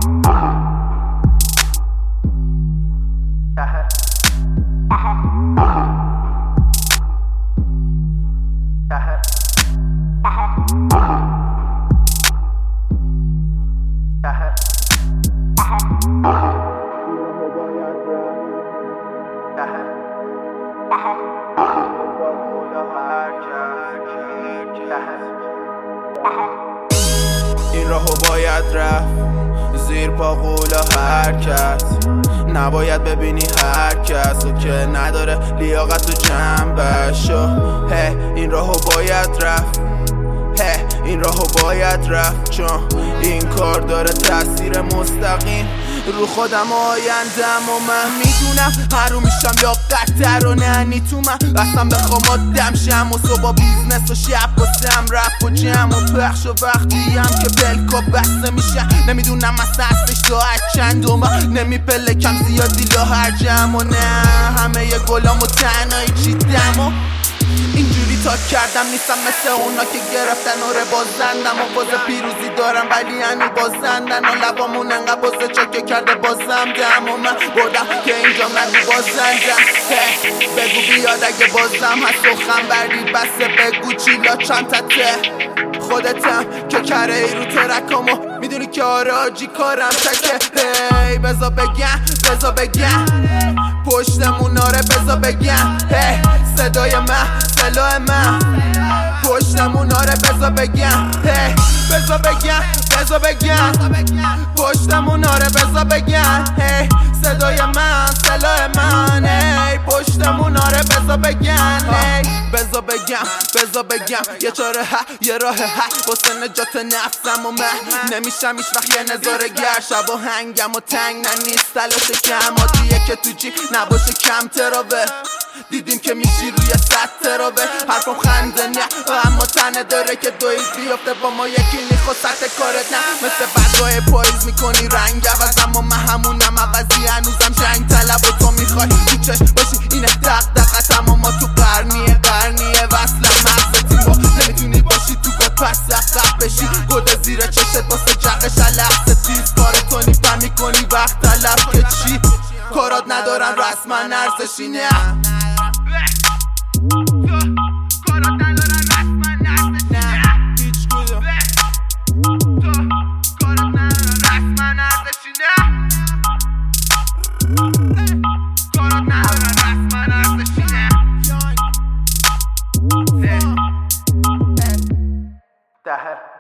این راهو باید رفت زیر پا قولا حرکت، نباید ببینی هر کس و که نداره لیاقت و جنبشو. این راهو باید رفت، این راهو باید رفت، چون این کار داره تاثیر مستقیم رو خودم و آیندم و من میدونم هر رو میشم یا قطر و ننی تو من بستم بخوام آدم شم و صبح بیزنس و شب بسم رپ و جمع و پخش و وقتی هم که پلکا بسته میشه نمیدونم اصلا اصلش ساعت چند و من نمیپلکم زیادی لا هر جمع و نه همه ی گلام و تنهایی چیدم و اینجوری تا کردم نیستم مثل اونا که گرفتن و بازندم و باز پیروزی دارم ولی هنو بازندن و لبامون انقدر بازه چاکه کرده بازم دم و من بردم که اینجا نگو بازندم. بگو بیاد اگه بازم هست سخن بری بسه بگو چیلا چند تته خودتم که کره ای رو ترکامو میدونی که آراجی کارم تکه. بزا بگم پشتمون آره بزا بگم صدای من سلاح من پشتمون آره بزا بگم بزا بگم پشتمون آره بزا بگم صدای من سلاح من پشتمون آره بزا بگم یه چاره یه راه واسه نجات نفسم و من نمیشم ایش وقت یه نظاره گر شب و هنگم و تنگ نیست تلاش کماتیه که تو جی نباشه کم ترابه دیدیم که میشی روی صد ترابه حرفم خنده نه اما تنه داره که دوید بیفته با ما یکی نیخو سطح کارت نه مثل بدگاه پاییز میکنی رنگ عوض اما من همونم عوضی هنوزم جنگ طلب و تو میخوای تو چشم باشی اینه دقدقت اما ما تو قرنیه وصلم مغزتیم با نمیتونی باشی تو پس عقب بشی گده زیر چشت واسه جقش لحظه تیز کارتو نیپم میکنی وقت طلب که چی کارات ندارن رسما ارزشی نه Daher